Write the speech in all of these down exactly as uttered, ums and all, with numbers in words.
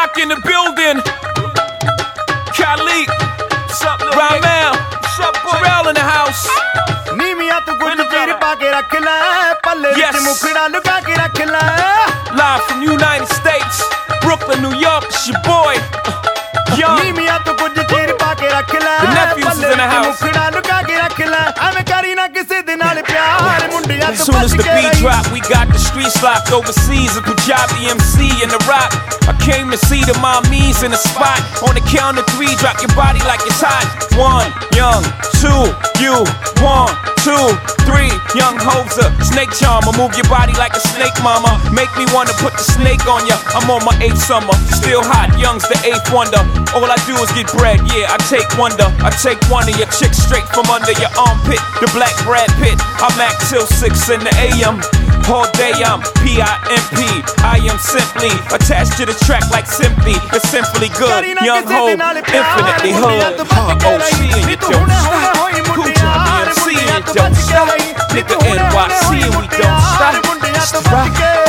Rock in the building. Khalid, Ramel, Pharrell in the house. Yes. Live from United States, Brooklyn, New York. It's your boy, Young. The nephews is in the house. As soon as the beat drop, we got the streets locked overseas. A Punjabi M C in the rock. I came to see the mommies in the spot. On the count of three, drop your body like it's hot. One, Young, two, you, one, two, three, Young Hoser, snake charmer. Move your body like a snake, mama. Make me wanna put the snake on ya. I'm on my eighth summer, still hot. Young's the eighth wonder. All I do is get bread, yeah, I take wonder. I take one of your chicks straight from under your armpit. The black Brad Pitt. I'm act till six in the A M. All day I'm P I M P. I am simply attached to the track like simply. It's simply good. Young Ho, infinitely hood. O C and you don't stop. Punjabi M C and you don't stop. Nigga N Y C and we don't stop. Strap,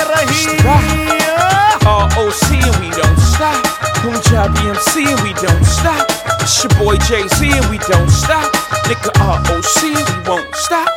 strap. R O C and we don't stop. Punjabi M C and we don't stop. It's your boy Jay-Z and we don't stop. Nigga R O C and we won't stop.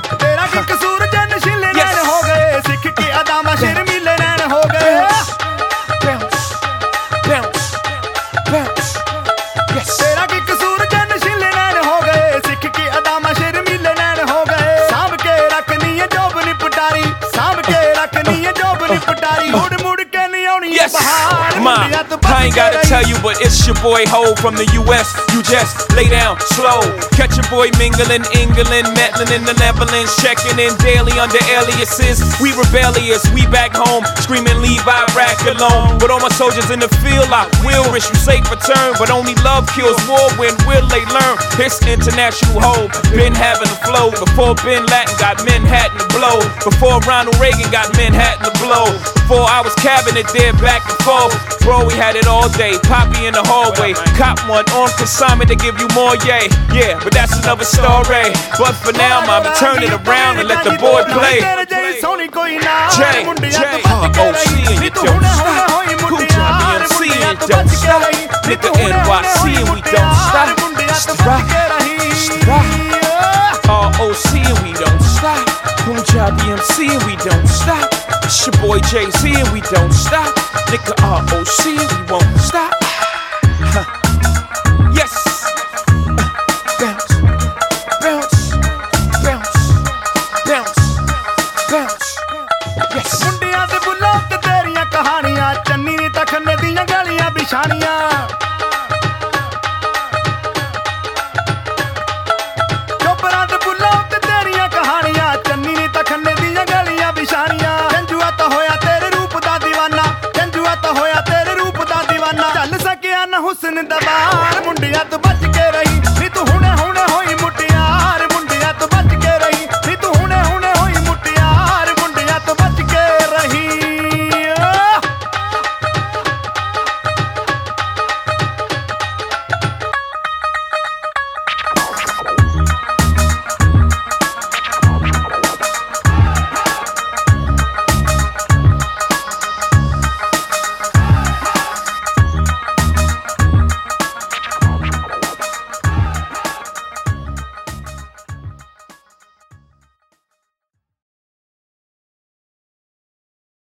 Yes, Ma, I ain't gotta tell you, but it's your boy Ho from the U S. You just lay down slow. Catch your boy mingling, England, meddling in the Netherlands, checking in daily under aliases. We rebellious, we back home, screaming leave Iraq alone. But all my soldiers in the field, I will wish you safe return. But only love kills war, when will they learn? It's international hope, been having the flow. Before Bin Laden got Manhattan to blow. Before Ronald Reagan got Manhattan to blow. Before I was cabinet there back and forth. Bro, we had it all day, Poppy in the hallway. Cop one on consignment to give you more, yay. Yeah, but that's another story. But for now, mama, turn it around and let the boy play. J, J, R O C and you don't stop. Punjabi M C and you don't stop. Nigga N Y C and we don't stop. Strap, strap. R O C and we don't stop. Punjabi M C and we don't stop. It's your boy Jay-Z and we don't stop. Nigga R O C and we won't stop.